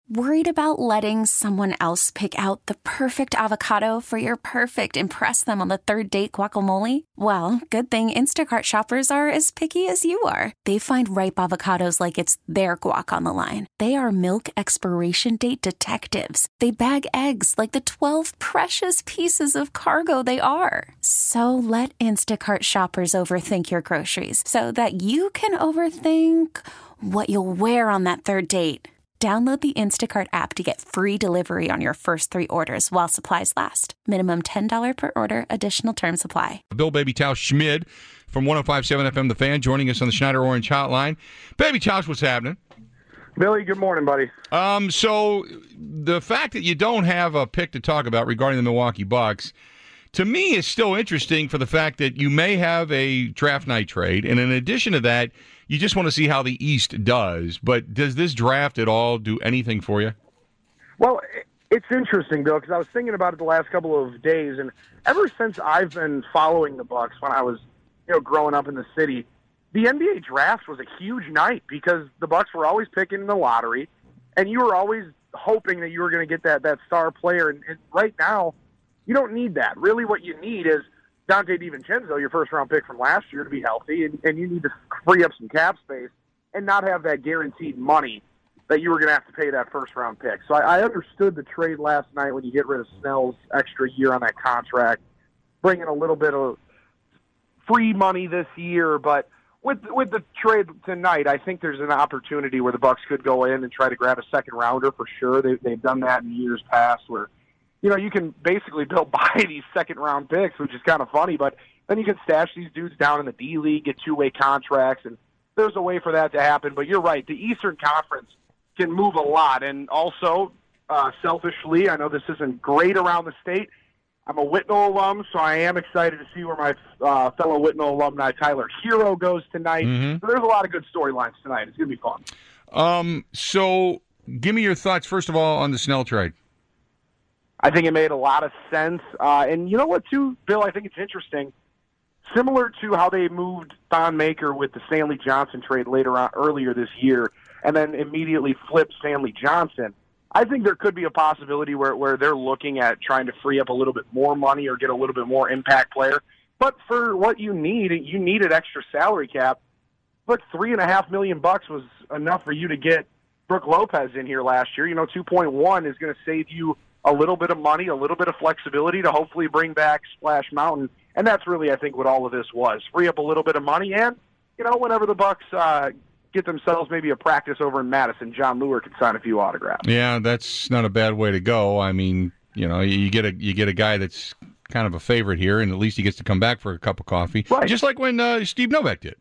Worried about letting someone else pick out the perfect avocado for your perfect impress them on the third date guacamole? Well, good thing Instacart shoppers are as picky as you are. They find ripe avocados like it's their guac on the line. They are milk expiration date detectives. They bag eggs like the 12 precious pieces of cargo they are. So let Instacart shoppers overthink your groceries so that you can overthink what you'll wear on that third date. Download the Instacart app to get free delivery on your first 3 orders while supplies last. Minimum $10 per order. Additional terms apply. Bill Baby Tausch Schmid from 105.7 FM The Fan joining us on the Schneider Orange Hotline. Baby Tausch, what's happening? Billy, good morning, buddy. So the fact that you don't have a pick to talk about regarding the Milwaukee Bucks, to me, is still interesting for the fact that you may have a draft night trade, and in addition to that, you just want to see how the East does. But does this draft at all do anything for you? Well, it's interesting, Bill, because I was thinking about it the last couple of days, and ever since I've been following the Bucks when I was, growing up in the city, the NBA draft was a huge night because the Bucks were always picking in the lottery, and you were always hoping that you were going to get that star player. And right now, you don't need that. Really, what you need is Dante DiVincenzo, your first-round pick from last year, to be healthy, and you need to free up some cap space and not have that guaranteed money that you were going to have to pay that first-round pick. So I understood the trade last night when you get rid of Snell's extra year on that contract, bring in a little bit of free money this year. But with the trade tonight, I think there's an opportunity where the Bucks could go in and try to grab a second-rounder for sure. They've done that in years past where you can basically buy these second-round picks, which is kind of funny, but then you can stash these dudes down in the D-League, get two-way contracts, and there's a way for that to happen. But you're right, the Eastern Conference can move a lot. And also, selfishly, I know this isn't great around the state. I'm a Whitnall alum, so I am excited to see where my fellow Whitnall alumni, Tyler Hero, goes tonight. Mm-hmm. So there's a lot of good storylines tonight. It's going to be fun. So give me your thoughts, first of all, on the Snell trade. I think it made a lot of sense. And you know what, too, Bill? I think it's interesting. Similar to how they moved Thon Maker with the Stanley Johnson trade earlier this year and then immediately flipped Stanley Johnson, I think there could be a possibility where they're looking at trying to free up a little bit more money or get a little bit more impact player. But for what you needed extra salary cap. Look, $3.5 million was enough for you to get Brook Lopez in here last year. 2.1 is going to save you a little bit of money, a little bit of flexibility to hopefully bring back Splash Mountain. And that's really, I think, what all of this was. Free up a little bit of money, and, whenever the Bucks get themselves maybe a practice over in Madison, John Lure could sign a few autographs. Yeah, that's not a bad way to go. I mean, you get a guy that's kind of a favorite here, and at least he gets to come back for a cup of coffee. Right. Just like when Steve Novak did.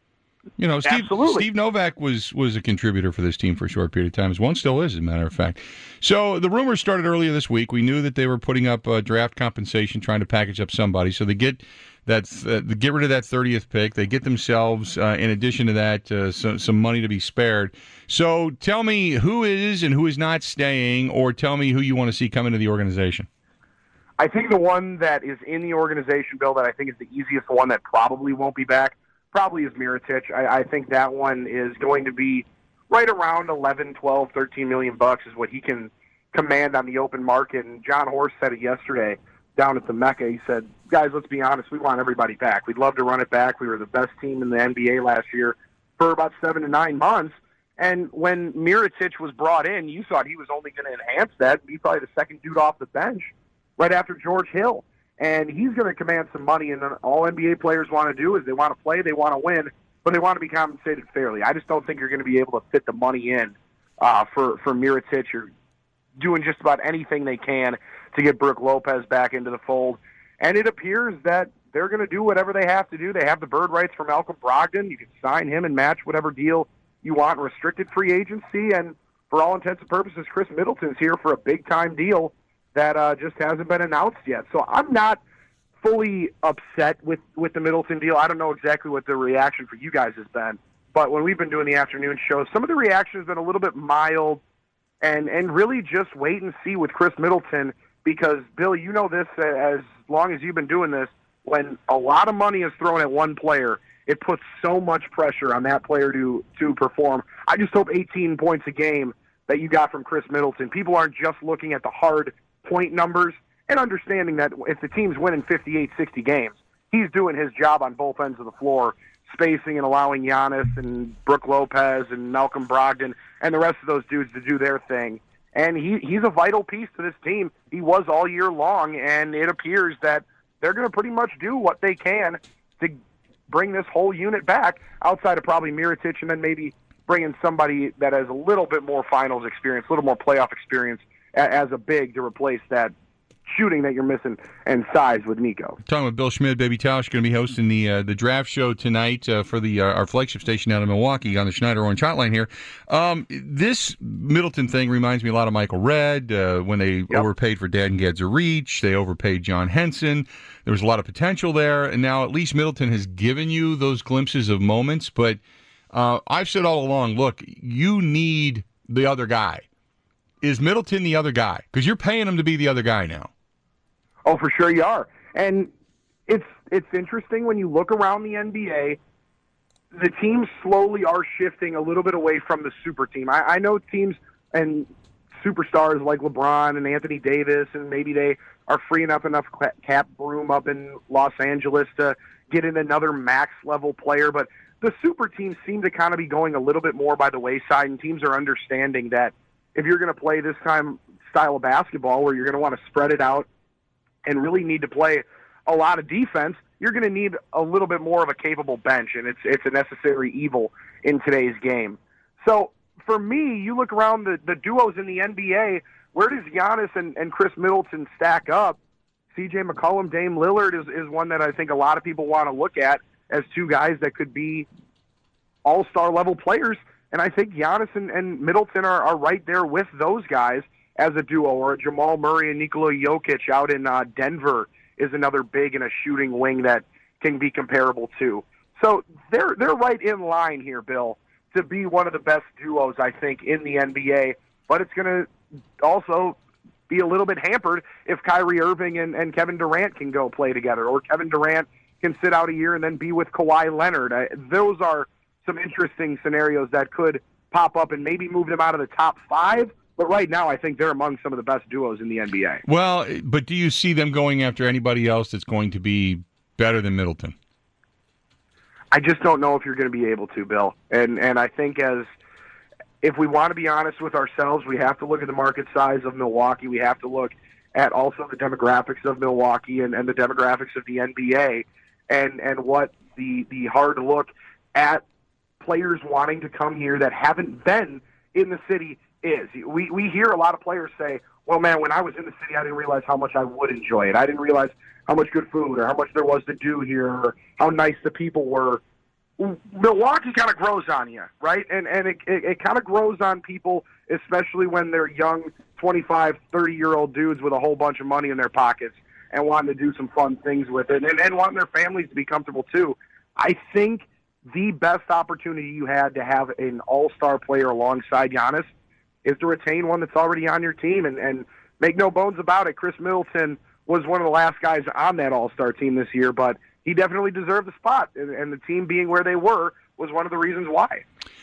Steve Novak was a contributor for this team for a short period of time, as one still is, as a matter of fact. So the rumors started earlier this week. We knew that they were putting up draft compensation, trying to package up somebody. So they get rid of that 30th pick. They get themselves, in addition to that, some money to be spared. So tell me who is and who is not staying, or tell me who you want to see come into the organization. I think the one that is in the organization, Bill, that I think is the easiest one that probably won't be back, probably is Mirotic. I think that one is going to be right around 11, 12, 13 million bucks is what he can command on the open market. And John Horst said it yesterday down at the Mecca. He said, guys, let's be honest, we want everybody back. We'd love to run it back. We were the best team in the NBA last year for about 7 to 9 months. And when Mirotic was brought in, you thought he was only going to enhance that. He's probably the second dude off the bench right after George Hill. And he's going to command some money, and all NBA players want to do is they want to play, they want to win, but they want to be compensated fairly. I just don't think you're going to be able to fit the money in for Mirotic. You're doing just about anything they can to get Brook Lopez back into the fold. And it appears that they're going to do whatever they have to do. They have the bird rights for Malcolm Brogdon. You can sign him and match whatever deal you want in restricted free agency. And for all intents and purposes, Chris Middleton's here for a big-time deal that just hasn't been announced yet. So I'm not fully upset with the Middleton deal. I don't know exactly what the reaction for you guys has been, but when we've been doing the afternoon shows, some of the reaction has been a little bit mild and really just wait and see with Chris Middleton because, Bill, you know this as long as you've been doing this, when a lot of money is thrown at one player, it puts so much pressure on that player to perform. I just hope 18 points a game that you got from Chris Middleton. People aren't just looking at the hard point numbers and understanding that if the team's winning 58, 60 games, he's doing his job on both ends of the floor, spacing and allowing Giannis and Brook Lopez and Malcolm Brogdon and the rest of those dudes to do their thing. And he's a vital piece to this team. He was all year long, and it appears that they're going to pretty much do what they can to bring this whole unit back, outside of probably Mirotic, and then maybe bringing somebody that has a little bit more finals experience, a little more playoff experience as a big to replace that shooting that you're missing and size with Nico. Talking with Bill Schmid, Baby Tausch, going to be hosting the draft show tonight for our flagship station out of Milwaukee on the Schneider Orange Hotline here. This Middleton thing reminds me a lot of Michael Redd when they overpaid for Dan Gadzuric. They overpaid John Henson. There was a lot of potential there, and now at least Middleton has given you those glimpses of moments. But I've said all along, look, you need the other guy. Is Middleton the other guy? Because you're paying him to be the other guy now. Oh, for sure you are. And it's interesting when you look around the NBA, the teams slowly are shifting a little bit away from the super team. I know teams and superstars like LeBron and Anthony Davis, and maybe they are freeing up enough cap room up in Los Angeles to get in another max-level player. But the super teams seem to kind of be going a little bit more by the wayside, and teams are understanding that if you're going to play this time style of basketball where you're going to want to spread it out and really need to play a lot of defense, you're going to need a little bit more of a capable bench, and it's a necessary evil in today's game. So for me, you look around the duos in the NBA, where does Giannis and Chris Middleton stack up? C.J. McCollum, Dame Lillard is one that I think a lot of people want to look at as two guys that could be all-star level players, and I think Giannis and Middleton are right there with those guys as a duo, or Jamal Murray and Nikola Jokic out in Denver is another big and a shooting wing that can be comparable to. So they're right in line here, Bill, to be one of the best duos, I think, in the NBA. But it's going to also be a little bit hampered if Kyrie Irving and Kevin Durant can go play together, or Kevin Durant can sit out a year and then be with Kawhi Leonard. Those are some interesting scenarios that could pop up and maybe move them out of the top 5. But right now, I think they're among some of the best duos in the NBA. Well, but do you see them going after anybody else that's going to be better than Middleton? I just don't know if you're going to be able to, Bill. And I think if we want to be honest with ourselves, we have to look at the market size of Milwaukee. We have to look at also the demographics of Milwaukee and the demographics of the NBA and what the hard look at players wanting to come here that haven't been in the city is. We hear a lot of players say, well, man, when I was in the city, I didn't realize how much I would enjoy it. I didn't realize how much good food or how much there was to do here or how nice the people were. Milwaukee kind of grows on you, right? And it kind of grows on people, especially when they're young, 25, 30-year-old dudes with a whole bunch of money in their pockets and wanting to do some fun things with it and wanting their families to be comfortable too. I think the best opportunity you had to have an all-star player alongside Giannis is to retain one that's already on your team. And make no bones about it, Chris Middleton was one of the last guys on that all-star team this year, but he definitely deserved the spot. And the team being where they were was one of the reasons why.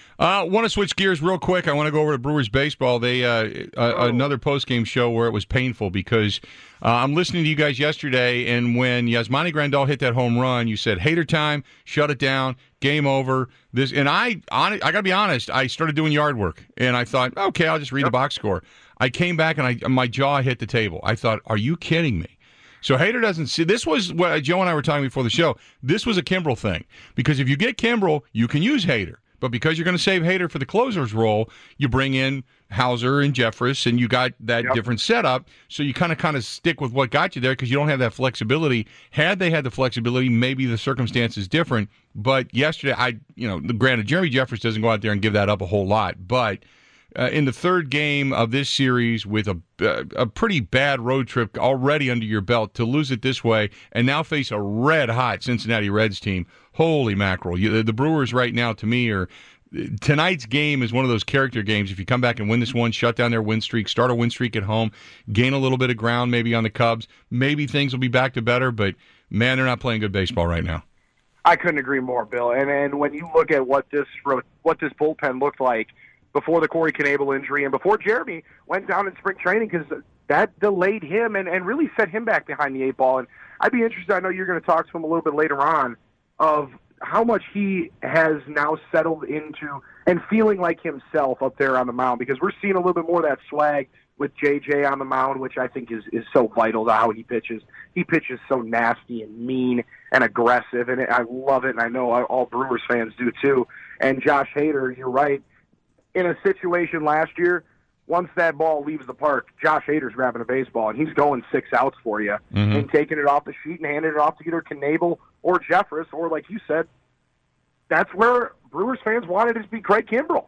I want to switch gears real quick. I want to go over to Brewers baseball. They another post-game show where it was painful because I'm listening to you guys yesterday, and when Yasmani Grandal hit that home run, you said, hater time, shut it down, game over. And I got to be honest, I started doing yard work, and I thought, okay, I'll just read the box score. I came back, and my jaw hit the table. I thought, are you kidding me? So Hader doesn't see. This was what Joe and I were talking before the show. This was a Kimbrel thing, because if you get Kimbrel, you can use Hader. But because you're going to save Hader for the closer's role, you bring in Hauser and Jeffress, and you got that different setup. So you kind of stick with what got you there because you don't have that flexibility. Had they had the flexibility, maybe the circumstance is different. But yesterday, granted, Jeremy Jeffress doesn't go out there and give that up a whole lot. But in the third game of this series with a pretty bad road trip already under your belt, to lose it this way and now face a red-hot Cincinnati Reds team, holy mackerel. The Brewers right now, to me, tonight's game is one of those character games. If you come back and win this one, shut down their win streak, start a win streak at home, gain a little bit of ground maybe on the Cubs, maybe things will be back to better, but, man, they're not playing good baseball right now. I couldn't agree more, Bill. And when you look at what this bullpen looked like before the Corey Knebel injury and before Jeremy went down in spring training, because that delayed him and really set him back behind the 8 ball. And I'd be interested, I know you're going to talk to him a little bit later on, of how much he has now settled into and feeling like himself up there on the mound, because we're seeing a little bit more of that swag with JJ on the mound, which I think is so vital to how he pitches. He pitches so nasty and mean and aggressive, and I love it, and I know all Brewers fans do too. And Josh Hader, you're right, in a situation last year, once that ball leaves the park, Josh Hader's grabbing a baseball, and he's going 6 outs for you and taking it off the sheet and handing it off to either Knebel or Jeffress, or like you said, that's where Brewers fans wanted it to be Craig Kimbrell.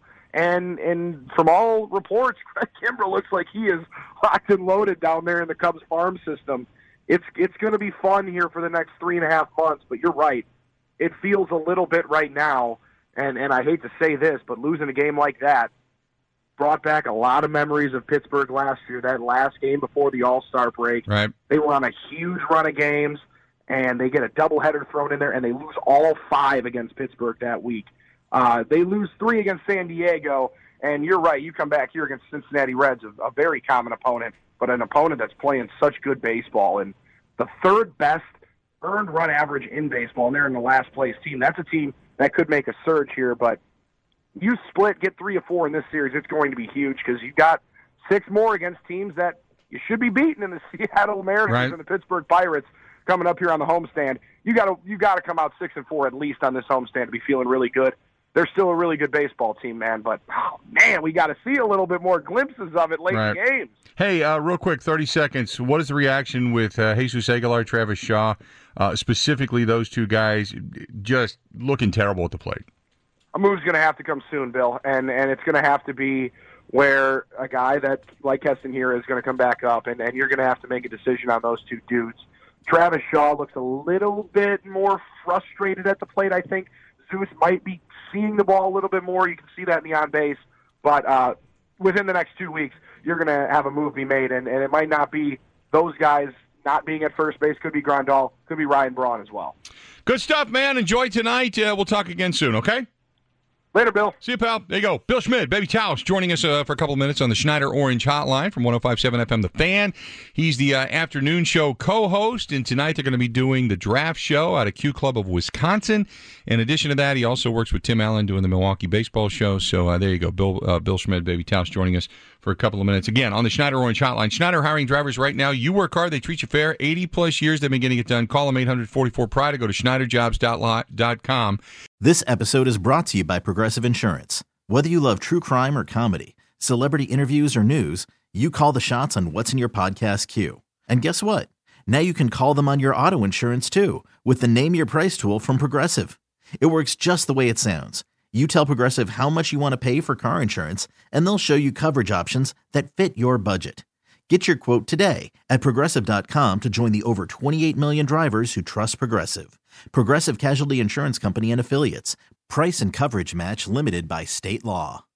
And from all reports, Craig Kimbrell looks like he is locked and loaded down there in the Cubs farm system. It's going to be fun here for the next 3.5 months, but you're right. It feels a little bit right now, and I hate to say this, but losing a game like that brought back a lot of memories of Pittsburgh last year, that last game before the All-Star break. Right. They were on a huge run of games, and they get a doubleheader thrown in there, and they lose all 5 against Pittsburgh that week. They lose 3 against San Diego, and you're right, you come back here against Cincinnati Reds, a very common opponent, but an opponent that's playing such good baseball, and the 3rd best earned run average in baseball, and they're in the last place team. That's a team that could make a surge here, but you split, get 3 or 4 in this series, it's going to be huge, because you've got 6 more against teams that you should be beating in the Seattle Mariners and the Pittsburgh Pirates coming up here on the homestand. You got to come out 6-4 at least on this homestand to be feeling really good. They're still a really good baseball team, man, but, we got to see a little bit more glimpses of it late in games. Hey, real quick, 30 seconds. What is the reaction with Jesus Aguilar, Travis Shaw, specifically those 2 guys just looking terrible at the plate? A move's going to have to come soon, Bill, and it's going to have to be where a guy that, like Keston here, is going to come back up, and you're going to have to make a decision on those 2 dudes. Travis Shaw looks a little bit more frustrated at the plate, I think. Zeus might be seeing the ball a little bit more. You can see that in the on base. But within the next 2 weeks, you're going to have a move be made, and it might not be those guys not being at first base. Could be Grandal, could be Ryan Braun as well. Good stuff, man. Enjoy tonight. We'll talk again soon, okay? Later, Bill. See you, pal. There you go. Bill Schmid, Baby Tausch, joining us for a couple of minutes on the Schneider Orange Hotline from 105.7 FM The Fan. He's the afternoon show co-host, and tonight they're going to be doing the draft show out of Q Club of Wisconsin. In addition to that, he also works with Tim Allen doing the Milwaukee Baseball Show. So there you go. Bill Schmid, Baby Tausch, joining us for a couple of minutes. Again, on the Schneider Orange Hotline. Schneider hiring drivers right now. You work hard. They treat you fair. 80-plus years they've been getting it done. Call them 844-PRIDE or go to schneiderjobs.com. This episode is brought to you by Progressive Insurance. Whether you love true crime or comedy, celebrity interviews or news, you call the shots on what's in your podcast queue. And guess what? Now you can call them on your auto insurance too with the Name Your Price tool from Progressive. It works just the way it sounds. You tell Progressive how much you want to pay for car insurance, and they'll show you coverage options that fit your budget. Get your quote today at Progressive.com to join the over 28 million drivers who trust Progressive. Progressive Casualty Insurance Company and Affiliates. Price and coverage match limited by state law.